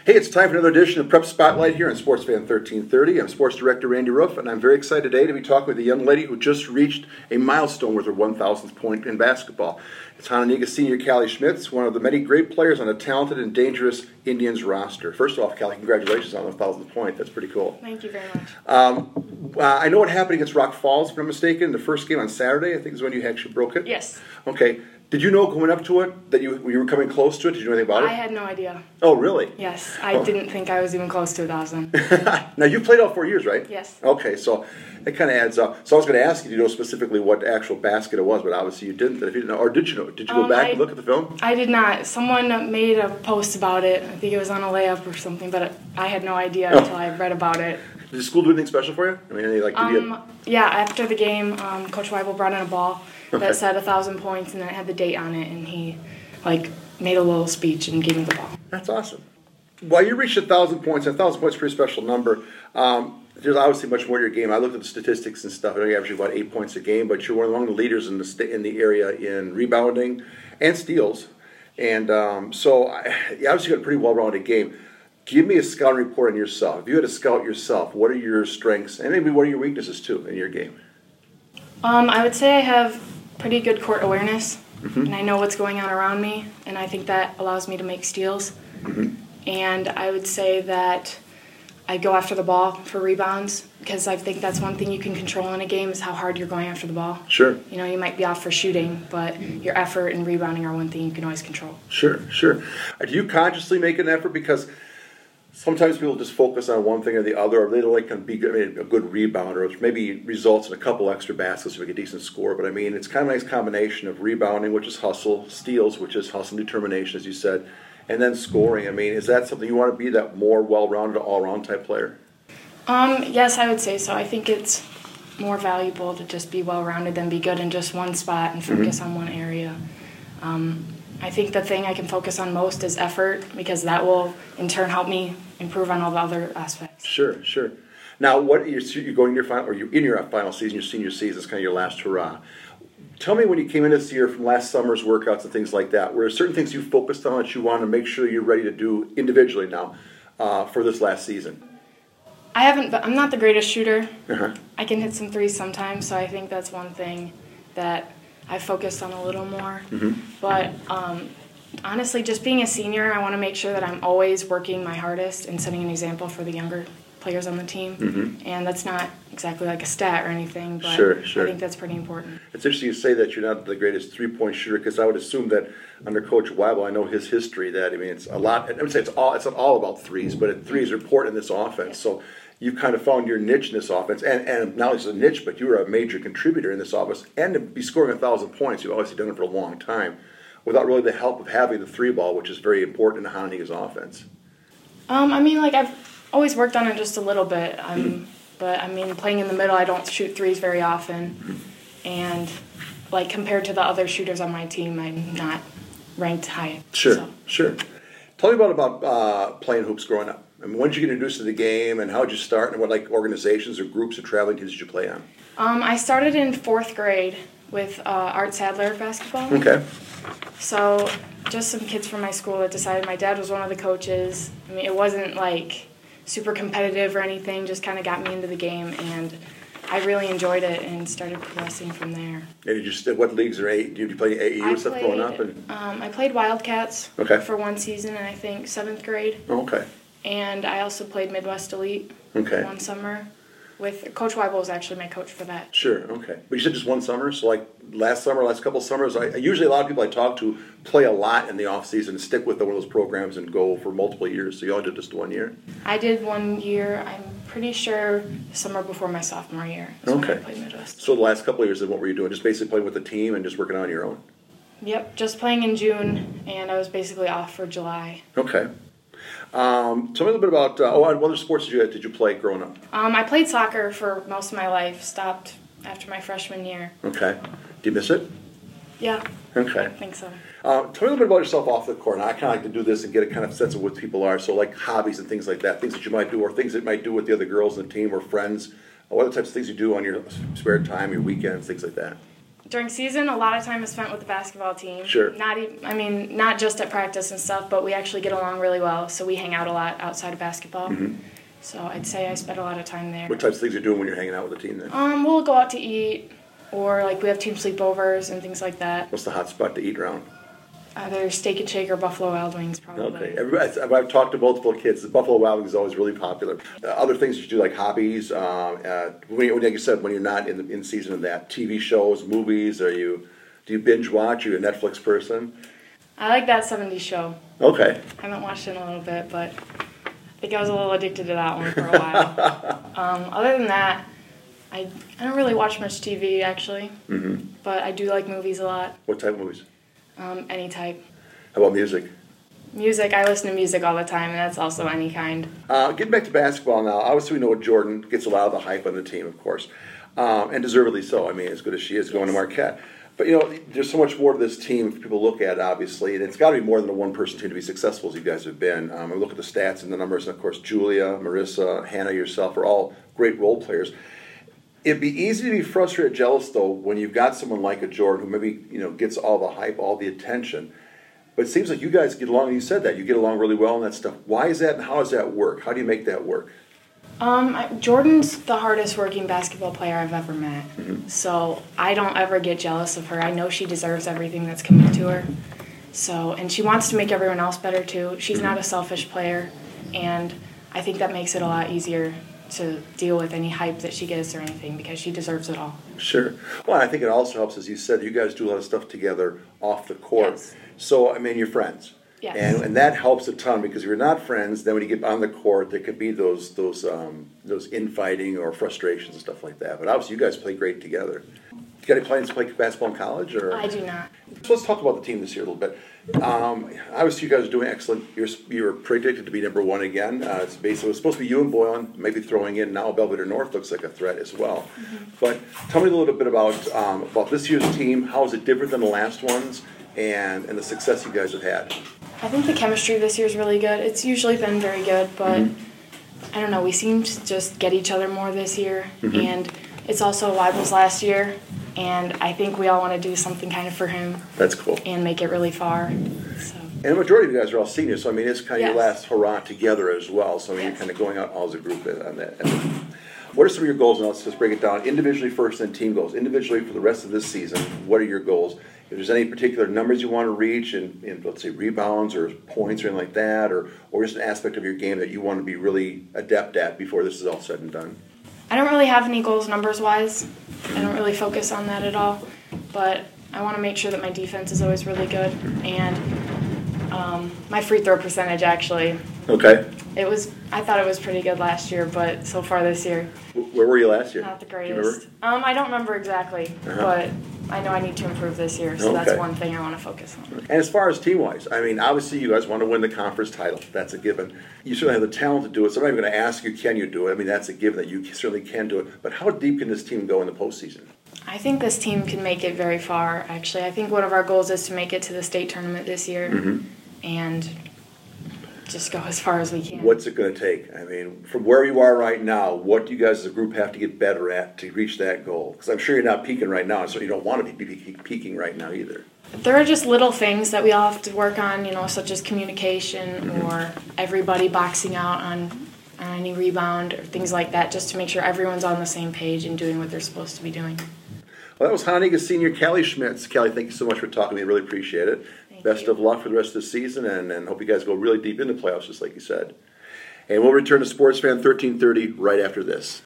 Hey, it's time for another edition of Prep Spotlight here on Sports Fan 1330. I'm Sports Director Randy Roof, and I'm very excited today to be talking with a young lady who just reached a milestone with her 1,000th point in basketball. It's Hononegah senior Callie Schmitz, one of the many great players on a talented and dangerous Indians roster. First off, Callie, congratulations on the 1,000th point. That's pretty cool. Thank you very much. I know what happened against Rock Falls, if I'm mistaken. The first game on Saturday, I think, is when you actually broke it. Yes. Okay. Did you know going up to it that you were coming close to it? Did you know anything about it? I had no idea. Oh, really? Yes. I didn't think I was even close to 1,000. Now, you played all 4 years, right? Yes. Okay, so it kind of adds up. So I was going to ask you, do you know specifically what actual basket it was, but obviously you didn't. If you didn't know, or did you know? Did you go back and look at the film? I did not. Someone made a post about it. I think it was on a layup or something, but I had no idea until I read about it. Did the school do anything special for you? I mean, Yeah, after the game, Coach Weibel brought in a ball that said 1,000 points, and then it had the date on it, and he made a little speech and gave me the ball. That's awesome. Well, you reached 1,000 points. 1,000 points is a pretty special number. There's obviously much more to your game. I looked at the statistics and stuff. I know you average about 8 points a game, but you're among the leaders in the area in rebounding and steals. And so you obviously got a pretty well-rounded game. Give me a scouting report on yourself. If you had to scout yourself, what are your strengths and maybe what are your weaknesses too in your game? I would say I have pretty good court awareness, and I know what's going on around me, and I think that allows me to make steals. And I would say that I go after the ball for rebounds because I think that's one thing you can control in a game is how hard you're going after the ball. Sure. You know, you might be off for shooting, but your effort and rebounding are one thing you can always control. Sure. Do you consciously make an effort because sometimes people just focus on one thing or the other, or they don't be a good rebounder, which maybe results in a couple extra baskets to make a decent score. But I mean, it's kind of a nice combination of rebounding, which is hustle, steals, which is hustle and determination, as you said, and then scoring. I mean, is that something you want to be, that more well-rounded, all-around type player? Yes, I would say so. I think it's more valuable to just be well-rounded than be good in just one spot and focus on one area. I think the thing I can focus on most is effort because that will, in turn, help me improve on all the other aspects. Sure. Now, you're going in your final, or you're in your final season, your senior season, it's kind of your last hurrah. Tell me when you came in this year from last summer's workouts and things like that, were there certain things you focused on that you want to make sure you're ready to do individually now for this last season? I'm not the greatest shooter. I can hit some threes sometimes, so I think that's one thing that I focused on a little more. But honestly, just being a senior, I want to make sure that I'm always working my hardest and setting an example for the younger players on the team. And that's not exactly like a stat or anything, but sure. I think that's pretty important. It's interesting you say that you're not the greatest three-point shooter because I would assume that under Coach Weibel, I know his history that, I mean, it's a lot. I would say it's not all about threes, but threes are important in this offense. So you kind of found your niche in this offense, and not only just a niche, but you were a major contributor in this offense, and to be scoring 1,000 points, you've obviously done it for a long time, without really the help of having the three ball, which is very important in Hononegah's offense. I've always worked on it just a little bit, but I mean, playing in the middle, I don't shoot threes very often, and compared to the other shooters on my team, I'm not ranked high. Sure. Tell me about playing hoops growing up. I mean, when did you get introduced to the game, and how did you start, and what organizations or groups or traveling teams did you play on? I started in 4th grade with Art Sadler basketball. Okay. So just some kids from my school that decided my dad was one of the coaches. I mean, it wasn't super competitive or anything, just kind of got me into the game, and I really enjoyed it and started progressing from there. And what leagues are did you play AAU stuff growing up? I played Wildcats for one season in, I think, 7th grade. Okay. And I also played Midwest Elite one summer. With Coach Weibel was actually my coach for that. Sure, okay. But you said just one summer? So last couple summers, usually a lot of people I talk to play a lot in the off season and stick with one of those programs and go for multiple years. So you only did just 1 year? I did 1 year. I'm pretty sure the summer before my sophomore year is when I played Midwest. So the last couple of years, then what were you doing? Just basically playing with the team and just working on your own? Yep, just playing in June, and I was basically off for July. Okay. Tell me a little bit about what other sports did you play growing up? I played soccer for most of my life. Stopped after my freshman year. Okay. Do you miss it? Yeah. Okay. I think so. Tell me a little bit about yourself off the court. Now, I kind of like to do this and get a kind of sense of what people are. So hobbies and things like that, things that you might do, or things that you might do with the other girls in the team or friends. What are the types of things you do on your spare time, your weekends, things like that? During season, a lot of time is spent with the basketball team. Sure. Not just at practice and stuff, but we actually get along really well. So we hang out a lot outside of basketball. So I'd say I spend a lot of time there. What types of things are you doing when you're hanging out with the team then? We'll go out to eat, or like we have team sleepovers and things like that. What's the hot spot to eat around? Either Steak and Shake or Buffalo Wild Wings, probably. Okay. I've talked to multiple kids. The Buffalo Wild Wings is always really popular. Other things you do, like hobbies, like you said, when you're not in season of that, TV shows, movies, do you binge watch? Are you a Netflix person? I like that 70s show. Okay. I haven't watched it in a little bit, but I think I was a little addicted to that one for a while. Other than that, I don't really watch much TV, actually. But I do like movies a lot. What type of movies? Any type. How about music? Music, I listen to music all the time, and that's also any kind. Getting back to basketball now, obviously we know Jordan gets a lot of the hype on the team, of course, and deservedly so. I mean, as good as she is going to Marquette. But, there's so much more to this team if people look at it, obviously, and it's got to be more than a one-person team to be successful as you guys have been. I look at the stats and the numbers, and, of course, Julia, Marissa, Hannah, yourself are all great role players. It'd be easy to be frustrated, jealous, though, when you've got someone like a Jordan who maybe, gets all the hype, all the attention. But it seems like you guys get along, and you said that, you get along really well and that stuff. Why is that, and how does that work? How do you make that work? Jordan's the hardest working basketball player I've ever met. So I don't ever get jealous of her. I know she deserves everything that's coming to her. So, and she wants to make everyone else better too. She's not a selfish player, and I think that makes it a lot easier to deal with any hype that she gets or anything, because she deserves it all. Sure. Well, I think it also helps, as you said, you guys do a lot of stuff together off the court. Yes. So, I mean, you're friends. Yes. And that helps a ton, because if you're not friends, then when you get on the court, there could be those infighting or frustrations and stuff like that. But obviously, you guys play great together. You got any plans to play basketball in college? Or? I do not. So let's talk about the team this year a little bit. Obviously, you guys are doing excellent. You're predicted to be number one again. It's supposed to be you and Boylan, maybe throwing in now Belvedere North looks like a threat as well. But tell me a little bit about this year's team. How is it different than the last ones, and the success you guys have had? I think the chemistry this year is really good. It's usually been very good, but I don't know. We seem to just get each other more this year, and it's also Weibel's last year, and I think we all want to do something kind of for him. That's cool. And make it really far. So. And the majority of you guys are all seniors, so I mean it's kind of Yes. your last hurrah together as well. So I mean you're Yes. kind of going out all as a group on that. What are some of your goals? Now let's just break it down individually first, then team goals. Individually for the rest of this season, what are your goals? If there's any particular numbers you want to reach in let's say rebounds or points or anything like that, or just an aspect of your game that you want to be really adept at before this is all said and done? I don't really have any goals numbers-wise. I don't really focus on that at all. But I want to make sure that my defense is always really good. And my free throw percentage, actually. Okay. I thought it was pretty good last year, but so far this year, Where were you last year? not the Do you greatest. remember? I don't remember exactly, but I know I need to improve this year, so that's Okay. one thing I want to focus on. And as far as team-wise, I mean, obviously you guys want to win the conference title. That's a given. You certainly have the talent to do it. So I'm not even going to ask you, can you do it? I mean, that's a given that you certainly can do it. But how deep can this team go in the postseason? I think this team can make it very far, actually. I think one of our goals is to make it to the state tournament this year and just go as far as we can. What's it going to take? I mean, from where you are right now, what do you guys as a group have to get better at to reach that goal? Because I'm sure you're not peaking right now, so you don't want to be peaking right now either. There are just little things that we all have to work on, such as communication or everybody boxing out on any rebound or things like that, just to make sure everyone's on the same page and doing what they're supposed to be doing. Well, that was Honega senior Callie Schmitz. Callie, thank you so much for talking to me. I really appreciate it. Best of luck for the rest of the season, and hope you guys go really deep into the playoffs, just like you said. And we'll return to Sports Fan 1330 right after this.